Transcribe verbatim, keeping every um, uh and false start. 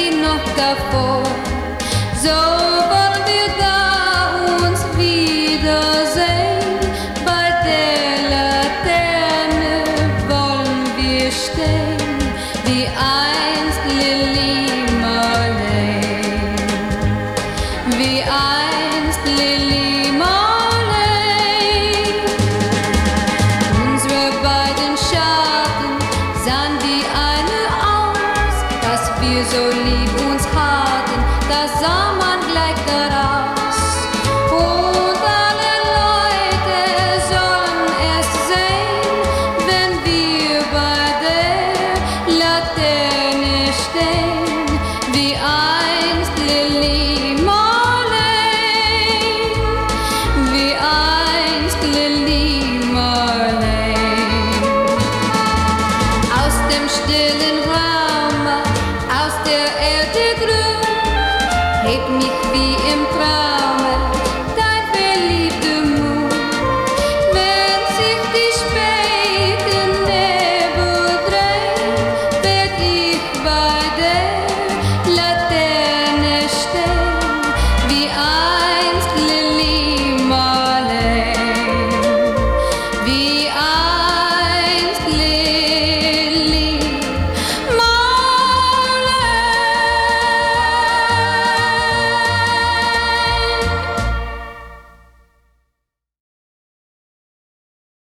wie noch davor. So wollen wir da uns wiedersehen, bei der Laterne wollen wir stehen, wie einst Lili Marleen, wie einst Lili Marleen. Unsere beiden Schatten sahen wie eine aus, dass wir so lieb uns hatten, das sah man gleich daraus. Und alle Leute sollen es sehen, wenn wir bei der Laterne stehen, wie einst Lili Marleen, wie einst Lili Marleen. Aus dem stillen Raume, aus der Erde grün, hebt mich wie im Traume